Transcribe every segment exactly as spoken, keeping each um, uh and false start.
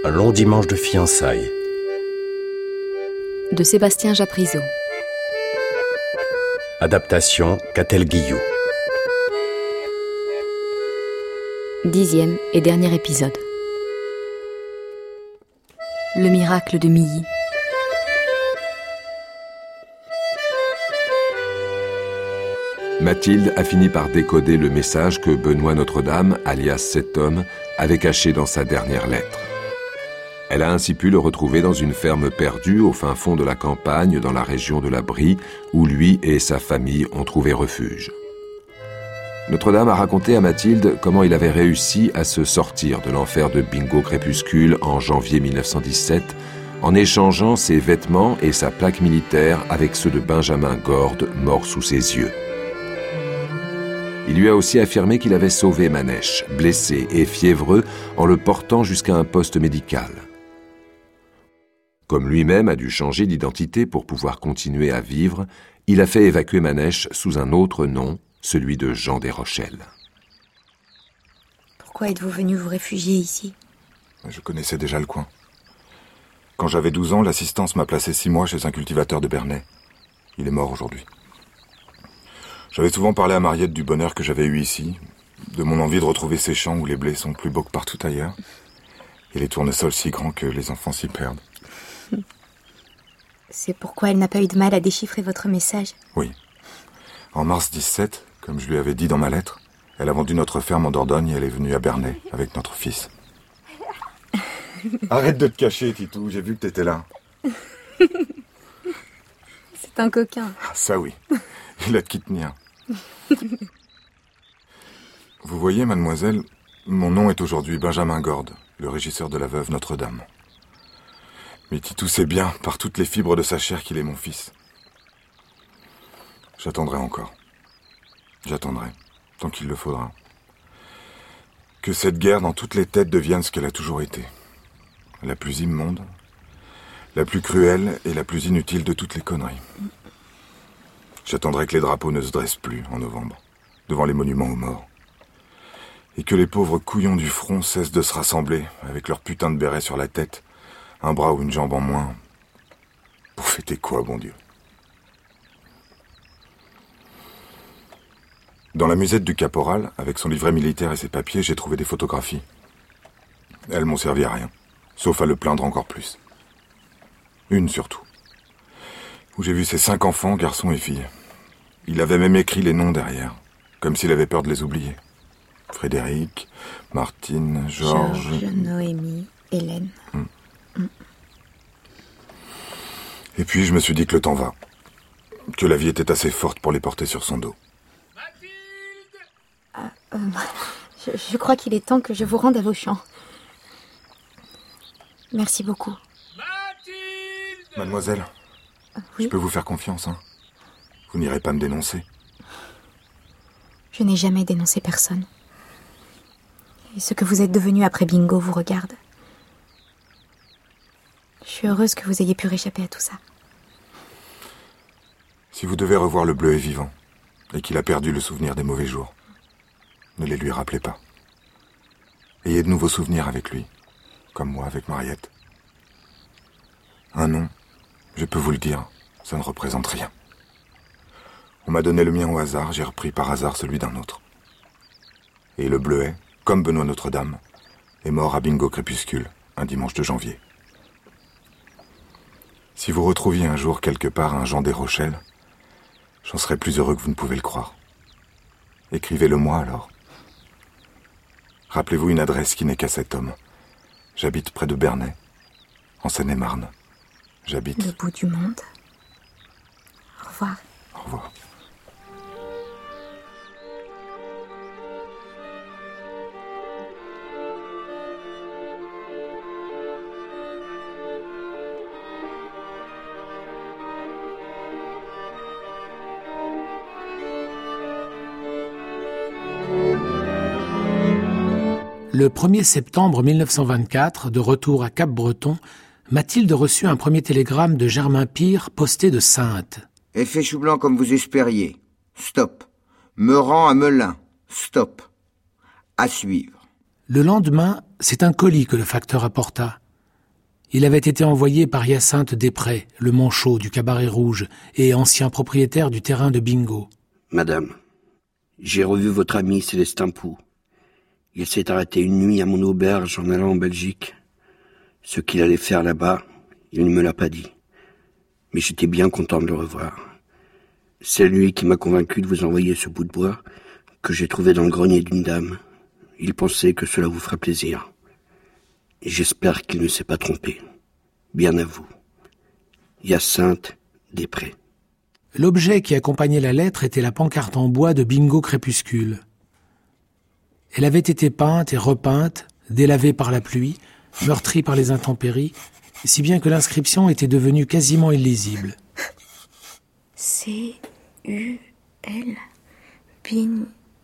Un long dimanche de fiançailles. De Sébastien Japrisot. Adaptation Catel Guillou. Dixième et dernier épisode. Le miracle de Milly. Mathilde a fini par décoder le message que Benoît Notre-Dame, alias cet homme, avait caché dans sa dernière lettre. Elle a ainsi pu le retrouver dans une ferme perdue au fin fond de la campagne, dans la région de la Brie, où lui et sa famille ont trouvé refuge. Notre-Dame a raconté à Mathilde comment il avait réussi à se sortir de l'enfer de Bingo Crépuscule en janvier mille neuf cent dix-sept, en échangeant ses vêtements et sa plaque militaire avec ceux de Benjamin Gorde, mort sous ses yeux. Il lui a aussi affirmé qu'il avait sauvé Manèche, blessé et fiévreux, en le portant jusqu'à un poste médical. Comme lui-même a dû changer d'identité pour pouvoir continuer à vivre, il a fait évacuer Manèche sous un autre nom, celui de Jean Desrochelles. Pourquoi êtes-vous venu vous réfugier ici ? Je connaissais déjà le coin. Quand j'avais douze ans, l'assistance m'a placé six mois chez un cultivateur de Bernay. Il est mort aujourd'hui. J'avais souvent parlé à Mariette du bonheur que j'avais eu ici, de mon envie de retrouver ces champs où les blés sont plus beaux que partout ailleurs, et les tournesols si grands que les enfants s'y perdent. C'est pourquoi elle n'a pas eu de mal à déchiffrer votre message ? Oui. En mars dix-sept, comme je lui avais dit dans ma lettre, elle a vendu notre ferme en Dordogne et elle est venue à Bernay avec notre fils. Arrête de te cacher, Titou, j'ai vu que t'étais là. C'est un coquin. Ah, ça oui, il a de qui tenir. Vous voyez, mademoiselle, mon nom est aujourd'hui Benjamin Gorde, le régisseur de la veuve Notre-Dame. Mais Titou sait bien, par toutes les fibres de sa chair, qu'il est mon fils. J'attendrai encore. J'attendrai, tant qu'il le faudra. Que cette guerre dans toutes les têtes devienne ce qu'elle a toujours été. La plus immonde, la plus cruelle et la plus inutile de toutes les conneries. J'attendrai que les drapeaux ne se dressent plus en novembre, devant les monuments aux morts. Et que les pauvres couillons du front cessent de se rassembler, avec leur putain de béret sur la tête, un bras ou une jambe en moins. Pour fêter quoi, bon Dieu ? Dans la musette du caporal, avec son livret militaire et ses papiers, j'ai trouvé des photographies. Elles m'ont servi à rien, sauf à le plaindre encore plus. Une surtout, où j'ai vu ses cinq enfants, garçons et filles. Il avait même écrit les noms derrière, comme s'il avait peur de les oublier. Frédéric, Martine, Georges... Georges, Noémie, Hélène... Hum. Hum. Et puis je me suis dit que le temps va, que la vie était assez forte pour les porter sur son dos. Ah, euh, je, je crois qu'il est temps que je vous rende à vos champs. Merci beaucoup. Mademoiselle, euh, oui? Je peux vous faire confiance, hein ? Vous n'irez pas me dénoncer. Je n'ai jamais dénoncé personne. Et ce que vous êtes devenu après Bingo vous regarde. Je suis heureuse que vous ayez pu réchapper à tout ça. Si vous devez revoir le bleuet vivant, et qu'il a perdu le souvenir des mauvais jours, ne les lui rappelez pas. Ayez de nouveaux souvenirs avec lui, comme moi avec Mariette. Un nom, je peux vous le dire, ça ne représente rien. On m'a donné le mien au hasard, j'ai repris par hasard celui d'un autre. Et le bleuet, comme Benoît Notre-Dame, est mort à Bingo Crépuscule, un dimanche de janvier. Si vous retrouviez un jour quelque part un Jean Desrochelles, j'en serais plus heureux que vous ne pouvez le croire. Écrivez-le moi alors. Rappelez-vous une adresse qui n'est qu'à cet homme. J'habite près de Bernay, en Seine-et-Marne. J'habite... Le bout du monde. Au revoir. Au revoir. Le premier septembre mille neuf cent vingt-quatre, de retour à Cap-Breton, Mathilde reçut un premier télégramme de Germain Pire, posté de Saintes. Effet chou blanc comme vous espériez. Stop. Me rend à Melun. Stop. À suivre. Le lendemain, c'est un colis que le facteur apporta. Il avait été envoyé par Hyacinthe Després, le manchot du Cabaret Rouge et ancien propriétaire du terrain de bingo. Madame, j'ai revu votre ami Célestin Pou. Il s'est arrêté une nuit à mon auberge en allant en Belgique. Ce qu'il allait faire là-bas, il ne me l'a pas dit. Mais j'étais bien content de le revoir. C'est lui qui m'a convaincu de vous envoyer ce bout de bois que j'ai trouvé dans le grenier d'une dame. Il pensait que cela vous ferait plaisir. Et j'espère qu'il ne s'est pas trompé. Bien à vous. Hyacinthe Després. L'objet qui accompagnait la lettre était la pancarte en bois de Bingo Crépuscule. Elle avait été peinte et repeinte, délavée par la pluie, meurtrie par les intempéries, si bien que l'inscription était devenue quasiment illisible. C U L Bin...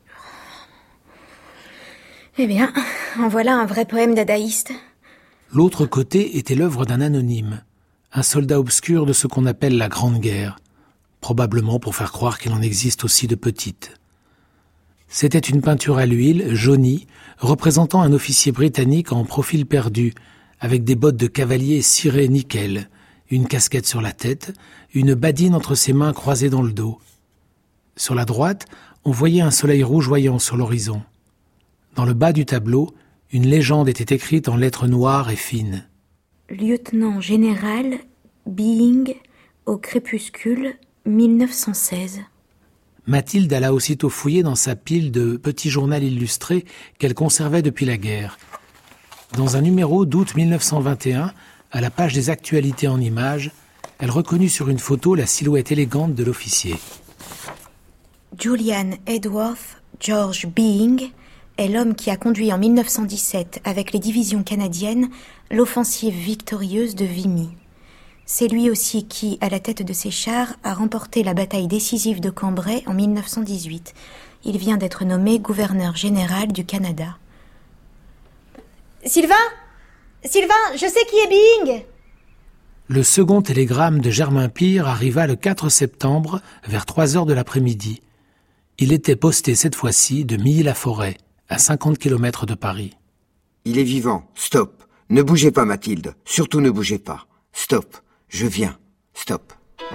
Eh bien, en voilà un vrai poème dadaïste. L'autre côté était l'œuvre d'un anonyme, un soldat obscur de ce qu'on appelle la Grande Guerre, probablement pour faire croire qu'il en existe aussi de petites. C'était une peinture à l'huile, jaunie, représentant un officier britannique en profil perdu, avec des bottes de cavalier cirées nickel, une casquette sur la tête, une badine entre ses mains croisées dans le dos. Sur la droite, on voyait un soleil rougeoyant sur l'horizon. Dans le bas du tableau, une légende était écrite en lettres noires et fines. Lieutenant général Byng au crépuscule mille neuf cent seize. Mathilde alla aussitôt fouiller dans sa pile de petits journaux illustrés qu'elle conservait depuis la guerre. Dans un numéro d'août mille neuf cent vingt et un, à la page des actualités en images, elle reconnut sur une photo la silhouette élégante de l'officier. Julian Edworth George Byng est l'homme qui a conduit en mille neuf cent dix-sept, avec les divisions canadiennes, l'offensive victorieuse de Vimy. C'est lui aussi qui, à la tête de ses chars, a remporté la bataille décisive de Cambrai en mille neuf cent dix-huit. Il vient d'être nommé gouverneur général du Canada. Sylvain Sylvain, je sais qui est Byng. Le second télégramme de Germain Pire arriva le quatre septembre, vers trois heures de l'après-midi. Il était posté cette fois-ci de Milly-la-Forêt, à cinquante kilomètres de Paris. Il est vivant. Stop. Ne bougez pas, Mathilde. Surtout ne bougez pas. Stop. Je viens. Stop.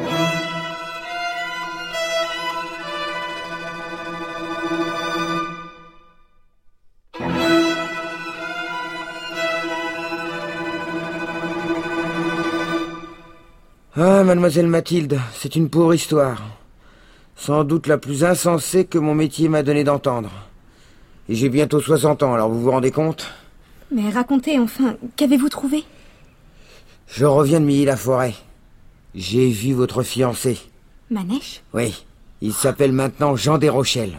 Ah, mademoiselle Mathilde, c'est une pauvre histoire. Sans doute la plus insensée que mon métier m'a donné d'entendre. Et j'ai bientôt soixante ans, alors vous vous rendez compte ? Mais racontez enfin, qu'avez-vous trouvé ? Je reviens de Milly-la-Forêt. J'ai vu votre fiancé. Manèche ? Oui, il s'appelle maintenant Jean Desrochelles.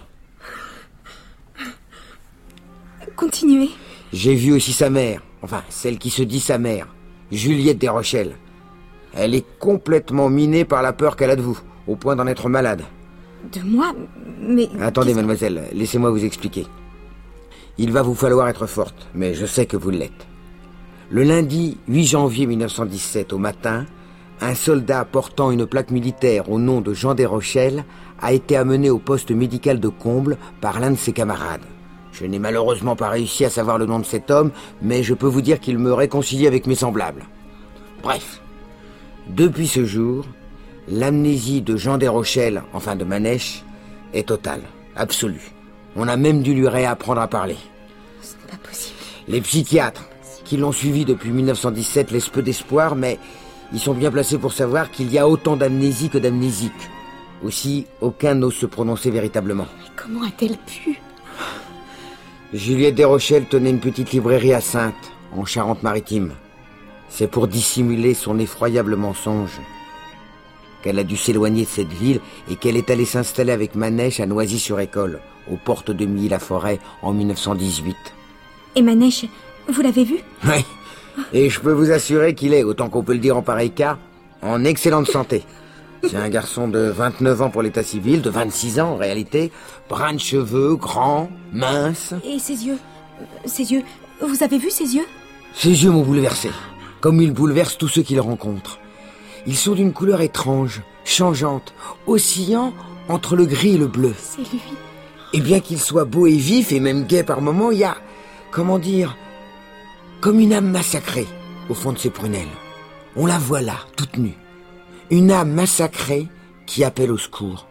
Continuez. J'ai vu aussi sa mère, enfin, celle qui se dit sa mère, Juliette Desrochelles. Elle est complètement minée par la peur qu'elle a de vous, au point d'en être malade. De moi ? Mais... Attendez, mademoiselle, laissez-moi vous expliquer. Il va vous falloir être forte, mais je sais que vous l'êtes. Le lundi huit janvier mille neuf cent dix-sept, au matin, un soldat portant une plaque militaire au nom de Jean Desrochelles a été amené au poste médical de Combles par l'un de ses camarades. Je n'ai malheureusement pas réussi à savoir le nom de cet homme, mais je peux vous dire qu'il me réconcilie avec mes semblables. Bref, depuis ce jour, l'amnésie de Jean Desrochelles, enfin de Manèche, est totale, absolue. On a même dû lui réapprendre à parler. Ce n'est pas possible. Les psychiatres qui l'ont suivi depuis mille neuf cent dix-sept laissent peu d'espoir, mais ils sont bien placés pour savoir qu'il y a autant d'amnésie que d'amnésiques. Aussi, aucun n'ose se prononcer véritablement. Mais comment a-t-elle pu ? Juliette Desrochelles tenait une petite librairie à Saintes, en Charente-Maritime. C'est pour dissimuler son effroyable mensonge qu'elle a dû s'éloigner de cette ville et qu'elle est allée s'installer avec Manèche à Noisy-sur-École, aux portes de Milly-la-Forêt, en mille neuf cent dix-huit. Et Manèche, vous l'avez vu ? Oui, et je peux vous assurer qu'il est, autant qu'on peut le dire en pareil cas, en excellente santé. C'est un garçon de vingt-neuf ans pour l'état civil, de vingt-six ans en réalité, brun de cheveux, grand, mince. Et ses yeux Ses yeux Vous avez vu ses yeux ? Ses yeux m'ont bouleversé, comme ils bouleversent tous ceux qu'ils rencontrent. Ils sont d'une couleur étrange, changeante, oscillant entre le gris et le bleu. C'est lui. Et bien qu'il soit beau et vif, et même gai par moments, il y a, comment dire, comme une âme massacrée, au fond de ses prunelles. On la voit là, toute nue. Une âme massacrée qui appelle au secours.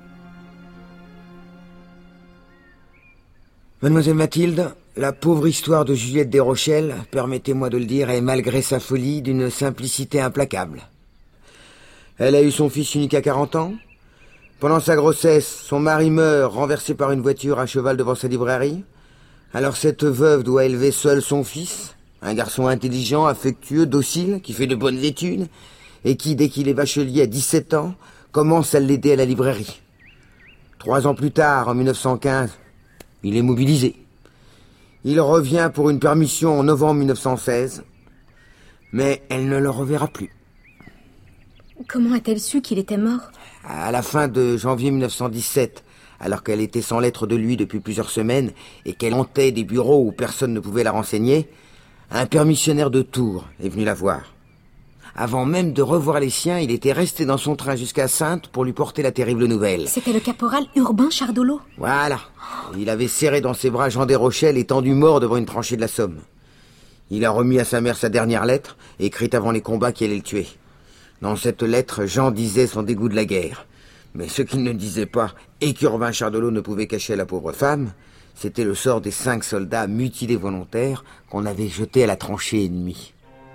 Mademoiselle Mathilde, la pauvre histoire de Juliette Desrochelles, permettez-moi de le dire, est malgré sa folie d'une simplicité implacable. Elle a eu son fils unique à quarante ans. Pendant sa grossesse, son mari meurt renversé par une voiture à cheval devant sa librairie. Alors cette veuve doit élever seule son fils, un garçon intelligent, affectueux, docile, qui fait de bonnes études, et qui, dès qu'il est bachelier à dix-sept ans, commence à l'aider à la librairie. Trois ans plus tard, en mille neuf cent quinze, il est mobilisé. Il revient pour une permission en novembre mille neuf cent seize, mais elle ne le reverra plus. Comment a-t-elle su qu'il était mort? À la fin de janvier mille neuf cent dix-sept, alors qu'elle était sans lettre de lui depuis plusieurs semaines et qu'elle hantait des bureaux où personne ne pouvait la renseigner, un permissionnaire de Tours est venu la voir. Avant même de revoir les siens, il était resté dans son train jusqu'à Saintes pour lui porter la terrible nouvelle. C'était le caporal Urbain Chardolot. Voilà. Il avait serré dans ses bras Jean Desrochelles, étendu mort devant une tranchée de la Somme. Il a remis à sa mère sa dernière lettre, écrite avant les combats qui allaient le tuer. Dans cette lettre, Jean disait son dégoût de la guerre. Mais ce qu'il ne disait pas, et qu'Urbain Chardolot ne pouvait cacher à la pauvre femme, c'était le sort des cinq soldats mutilés volontaires qu'on avait jetés à la tranchée ennemie.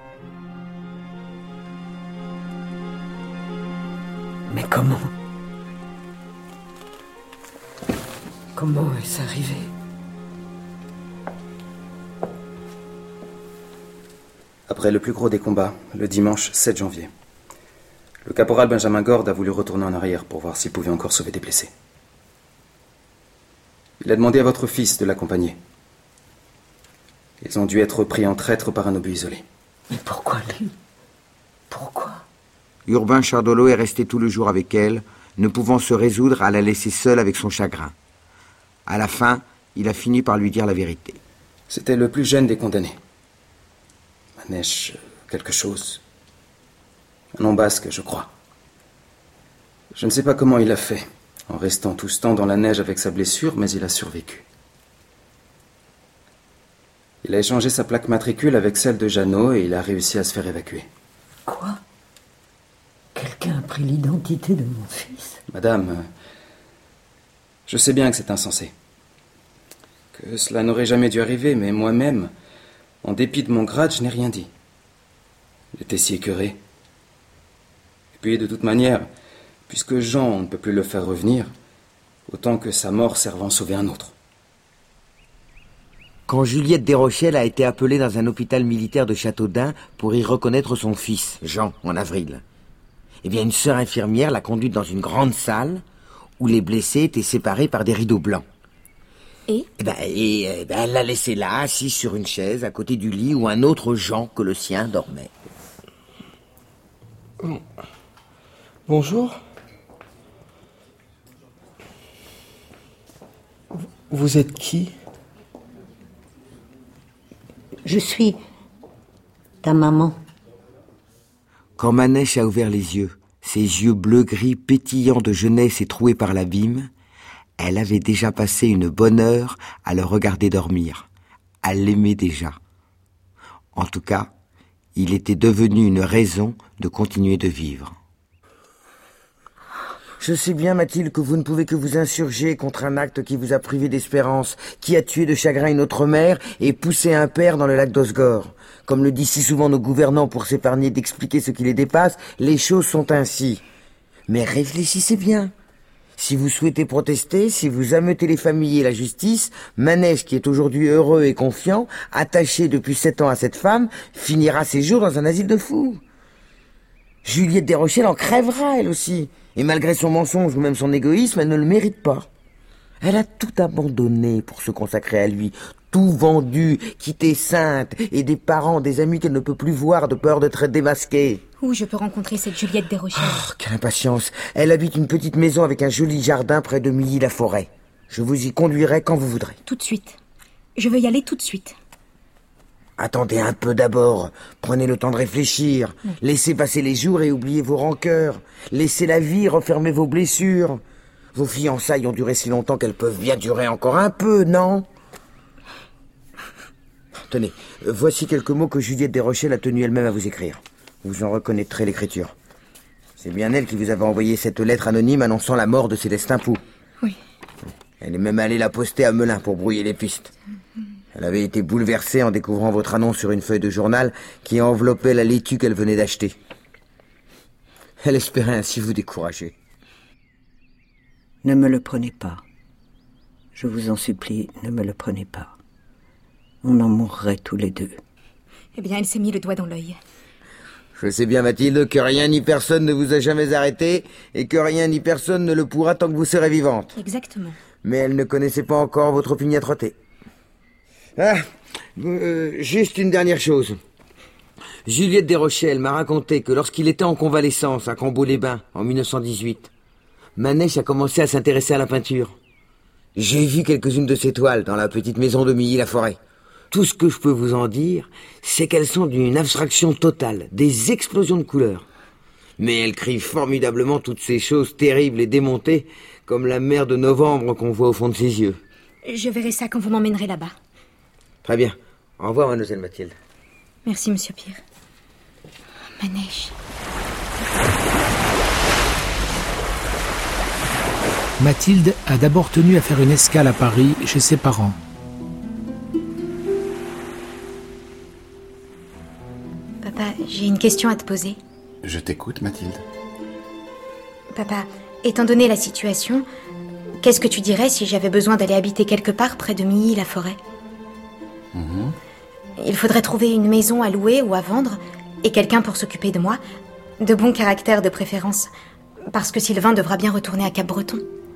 Mais comment Comment est-ce arrivé? Après le plus gros des combats, le dimanche sept janvier, le caporal Benjamin Gorde a voulu retourner en arrière pour voir s'il pouvait encore sauver des blessés. Il a demandé à votre fils de l'accompagner. Ils ont dû être pris en traître par un obus isolé. Mais pourquoi lui? Pourquoi? Urbain Chardolot est resté tout le jour avec elle, ne pouvant se résoudre à la laisser seule avec son chagrin. À la fin, il a fini par lui dire la vérité. C'était le plus jeune des condamnés. Manèche quelque chose. Un nom basque, je crois. Je ne sais pas comment il a fait, en restant tout ce temps dans la neige avec sa blessure, mais il a survécu. Il a échangé sa plaque matricule avec celle de Jeannot et il a réussi à se faire évacuer. Quoi? Quelqu'un a pris l'identité de mon fils? Madame, je sais bien que c'est insensé. Que cela n'aurait jamais dû arriver, mais moi-même, en dépit de mon grade, je n'ai rien dit. Il était si écœuré. Et puis, de toute manière, puisque Jean ne peut plus le faire revenir, autant que sa mort serve à en sauver un autre. Quand Juliette Desrochelles a été appelée dans un hôpital militaire de Châteaudun pour y reconnaître son fils, Jean, en avril, eh bien, une sœur infirmière l'a conduite dans une grande salle où les blessés étaient séparés par des rideaux blancs. Et Eh ben, et, eh ben, elle l'a laissé là, assis sur une chaise, à côté du lit où un autre Jean que le sien dormait. Bonjour. Vous êtes qui? Je suis ta maman. Quand Manèche a ouvert les yeux, ses yeux bleu-gris pétillants de jeunesse et troués par l'abîme, elle avait déjà passé une bonne heure à le regarder dormir, à l'aimer déjà. En tout cas, il était devenu une raison de continuer de vivre. Je sais bien, Mathilde, que vous ne pouvez que vous insurger contre un acte qui vous a privé d'espérance, qui a tué de chagrin une autre mère et poussé un père dans le lac d'Osgore. Comme le disent si souvent nos gouvernants pour s'épargner d'expliquer ce qui les dépasse, les choses sont ainsi. Mais réfléchissez bien. Si vous souhaitez protester, si vous ameutez les familles et la justice, Manèche, qui est aujourd'hui heureux et confiant, attaché depuis sept ans à cette femme, finira ses jours dans un asile de fous. Juliette Desrochelles en crèvera, elle aussi. Et malgré son mensonge ou même son égoïsme, elle ne le mérite pas. Elle a tout abandonné pour se consacrer à lui, tout vendu, quitté Saintes et des parents, des amis qu'elle ne peut plus voir de peur d'être démasquée. Où je peux rencontrer cette Juliette Desrochelles? Oh, quelle impatience. Elle habite une petite maison avec un joli jardin près de Milly-la-Forêt. Je vous y conduirai quand vous voudrez. Tout de suite. Je veux y aller tout de suite. Attendez un peu d'abord. Prenez le temps de réfléchir. Oui. Laissez passer les jours et oubliez vos rancœurs. Laissez la vie refermer vos blessures. Vos fiançailles ont duré si longtemps qu'elles peuvent bien durer encore un peu, non? tenez, euh, voici quelques mots que Juliette Desrochers a tenu elle-même à vous écrire. Vous en reconnaîtrez l'écriture. C'est bien elle qui vous avait envoyé cette lettre anonyme annonçant la mort de Célestin Pou. Oui. Elle est même allée la poster à Melun pour brouiller les pistes. Elle avait été bouleversée en découvrant votre annonce sur une feuille de journal qui enveloppait la laitue qu'elle venait d'acheter. Elle espérait ainsi vous décourager. Ne me le prenez pas. Je vous en supplie, ne me le prenez pas. On en mourrait tous les deux. Eh bien, elle s'est mis le doigt dans l'œil. Je sais bien, Mathilde, que rien ni personne ne vous a jamais arrêté et que rien ni personne ne le pourra tant que vous serez vivante. Exactement. Mais elle ne connaissait pas encore votre opiniâtreté. Ah, euh, juste une dernière chose. Juliette Desrochers m'a raconté que lorsqu'il était en convalescence à Cambo-les-Bains en mille neuf cent dix-huit, Manèche a commencé à s'intéresser à la peinture. J'ai vu quelques-unes de ses toiles dans la petite maison de Milly-la-Forêt. Tout ce que je peux vous en dire, c'est qu'elles sont d'une abstraction totale, des explosions de couleurs. Mais elle crie formidablement toutes ces choses terribles et démontées, comme la mer de novembre qu'on voit au fond de ses yeux. Je verrai ça quand vous m'emmènerez là-bas. Très bien. Au revoir, mademoiselle Mathilde. Merci, monsieur Pierre. Manèche. Mathilde a d'abord tenu à faire une escale à Paris chez ses parents. Papa, j'ai une question à te poser. Je t'écoute, Mathilde. Papa, étant donné la situation, qu'est-ce que tu dirais si j'avais besoin d'aller habiter quelque part près de Milly-la-Forêt ? Mmh. Il faudrait trouver une maison à louer ou à vendre et quelqu'un pour s'occuper de moi, de bon caractère de préférence, parce que Sylvain devra bien retourner à Cap-Breton.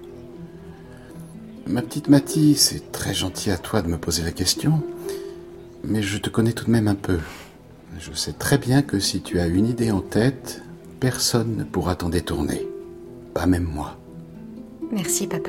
Ma petite Mathie, c'est très gentil à toi de me poser la question, mais je te connais tout de même un peu. Je sais très bien que si tu as une idée en tête, personne ne pourra t'en détourner. Pas même moi. Merci, papa.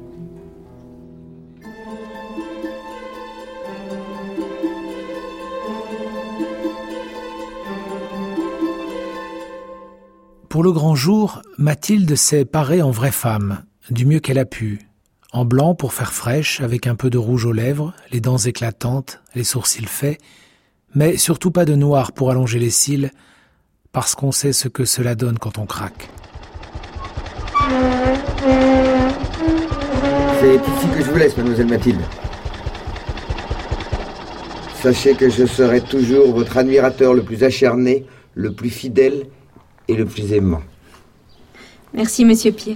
Pour le grand jour, Mathilde s'est parée en vraie femme, du mieux qu'elle a pu. En blanc pour faire fraîche, avec un peu de rouge aux lèvres, les dents éclatantes, les sourcils faits, mais surtout pas de noir pour allonger les cils, parce qu'on sait ce que cela donne quand on craque. C'est ici que je vous laisse, mademoiselle Mathilde. Sachez que je serai toujours votre admirateur le plus acharné, le plus fidèle et le plus aimant. Merci, monsieur Pierre.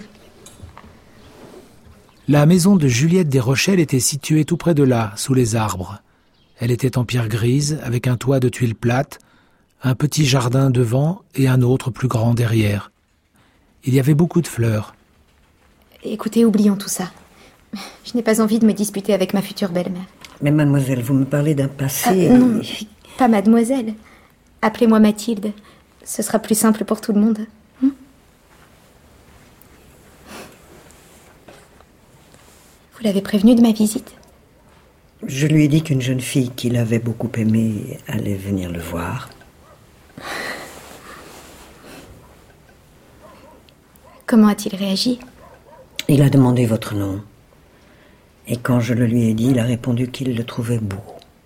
La maison de Juliette Desrochers était située tout près de là, sous les arbres. Elle était en pierre grise, avec un toit de tuiles plates, un petit jardin devant et un autre plus grand derrière. Il y avait beaucoup de fleurs. Écoutez, oublions tout ça. Je n'ai pas envie de me disputer avec ma future belle-mère. Mais mademoiselle, vous me parlez d'un passé... Ah, non, pas mademoiselle. Appelez-moi Mathilde. Ce sera plus simple pour tout le monde. Hum? Vous l'avez prévenu de ma visite ? Je lui ai dit qu'une jeune fille qu'il avait beaucoup aimée allait venir le voir. Comment a-t-il réagi ? Il a demandé votre nom. Et quand je le lui ai dit, il a répondu qu'il le trouvait beau.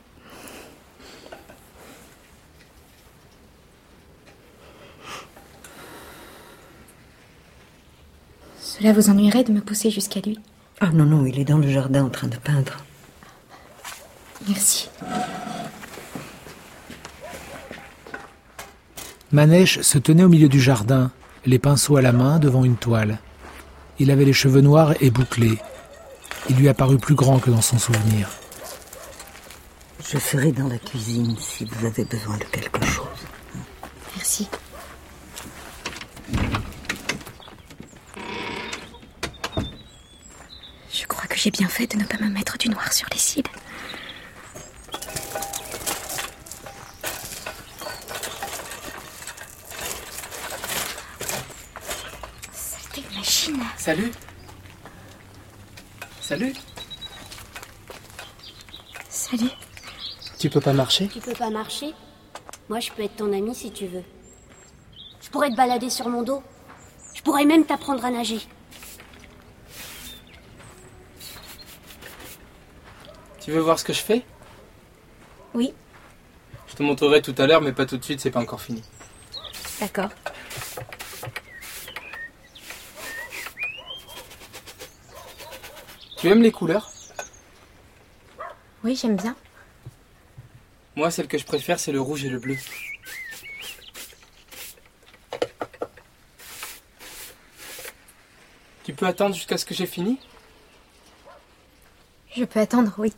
Cela vous ennuierait de me pousser jusqu'à lui ? Ah non, non, il est dans le jardin en train de peindre. Merci. Manèche se tenait au milieu du jardin, les pinceaux à la main devant une toile. Il avait les cheveux noirs et bouclés. Il lui apparut plus grand que dans son souvenir. Je serai dans la cuisine si vous avez besoin de quelque chose. Merci. Je crois que j'ai bien fait de ne pas me mettre du noir sur les cils. Saleté de machine. Salut. Salut. Salut. Tu peux pas marcher ? Tu peux pas marcher ? Moi, je peux être ton ami si tu veux. Je pourrais te balader sur mon dos. Je pourrais même t'apprendre à nager. Tu veux voir ce que je fais ? Oui. te montrerai tout à l'heure, mais pas tout de suite, c'est pas encore fini. D'accord. Tu aimes les couleurs? Oui, j'aime bien. Moi, celle que je préfère, c'est le rouge et le bleu. Tu peux attendre jusqu'à ce que j'ai fini? Je peux attendre, oui.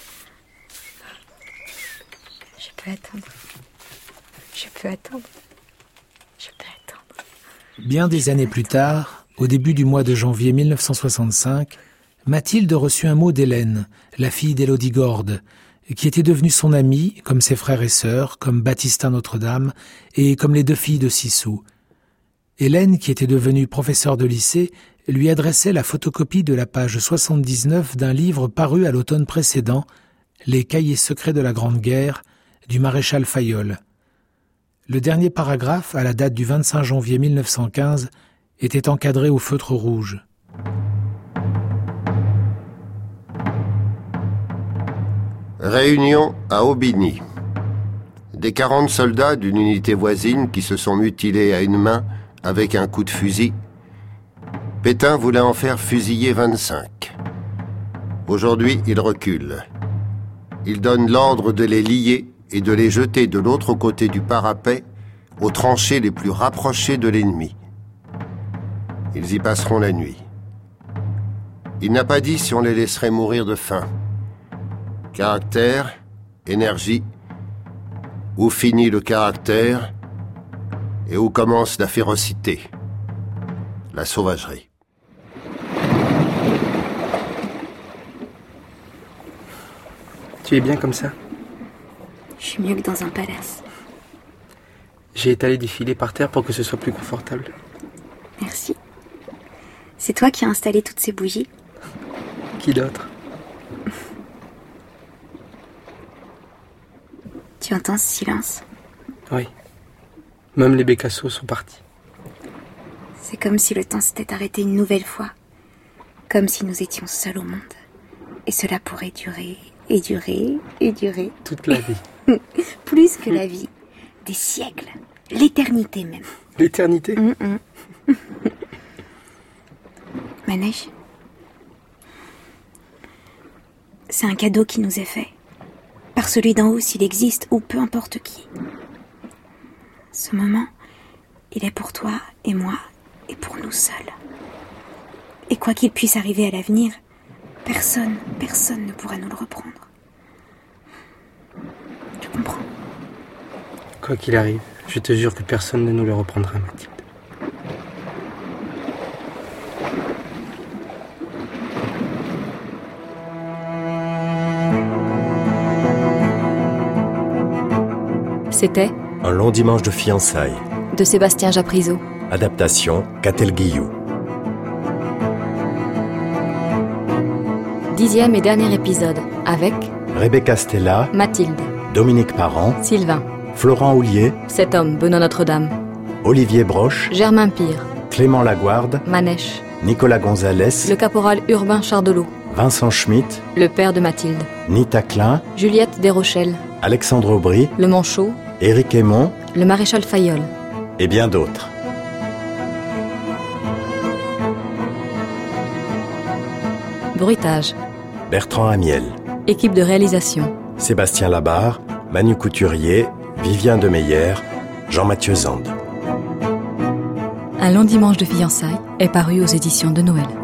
Je peux attendre. Je peux attendre. Je peux attendre. Bien des années plus tard, au début du mois de janvier mille neuf cent soixante-cinq, Mathilde reçut un mot d'Hélène, la fille d'Élodie Gorde, qui était devenue son amie, comme ses frères et sœurs, comme Baptistin Notre-Dame et comme les deux filles de Sissou. Hélène, qui était devenue professeure de lycée, lui adressait la photocopie de la page soixante-dix-neuf d'un livre paru à l'automne précédent, Les cahiers secrets de la Grande Guerre, du maréchal Fayolle. Le dernier paragraphe, à la date du vingt-cinq janvier mille neuf cent quinze, était encadré au feutre rouge. Réunion à Aubigny. Des quarante soldats d'une unité voisine qui se sont mutilés à une main avec un coup de fusil. Pétain voulait en faire fusiller vingt-cinq. Aujourd'hui, il recule. Il donne l'ordre de les lier et de les jeter de l'autre côté du parapet aux tranchées les plus rapprochées de l'ennemi. Ils y passeront la nuit. Il n'a pas dit si on les laisserait mourir de faim. Caractère, énergie, où finit le caractère et où commence la férocité, la sauvagerie. Tu es bien comme ça? Je suis mieux que dans un palace. J'ai étalé des filets par terre pour que ce soit plus confortable. Merci. C'est toi qui as installé toutes ces bougies? Qui d'autre? Tu entends ce silence? Oui. Même les bécassos sont partis. C'est comme si le temps s'était arrêté une nouvelle fois. Comme si nous étions seuls au monde. Et cela pourrait durer, et durer, et durer. Toute la vie. Plus que la vie. Des siècles. L'éternité même. L'éternité? Mm-mm. Manège. C'est un cadeau qui nous est fait. Par celui d'en haut s'il existe, ou peu importe qui. Ce moment, il est pour toi et moi, et pour nous seuls. Et quoi qu'il puisse arriver à l'avenir, personne, personne ne pourra nous le reprendre. Tu comprends? Quoi qu'il arrive, je te jure que personne ne nous le reprendra, Mathilde. C'était Un long dimanche de fiançailles. de Sébastien Japrisot. Adaptation Catel Guillou. Dixième et dernier épisode avec Rebecca Stella, Mathilde, Dominique Parent, Sylvain, Florent Houlier, cet homme, Benoît Notre-Dame, Olivier Broche, Germain Pire, Clément Laguarde, Manèche, Nicolas Gonzalez, le caporal Urbain Chardelot, Vincent Schmitt, le père de Mathilde, Nita Klein, Juliette Desrochelles, Alexandre Aubry, le Manchot, Éric Aymon le maréchal Fayolle. et bien d'autres. Bruitage, Bertrand Amiel, équipe de réalisation, Sébastien Labarre, Manu Couturier, Vivien Demeyer, Jean-Mathieu Zande. Un long dimanche de fiançailles est paru aux éditions de Noël.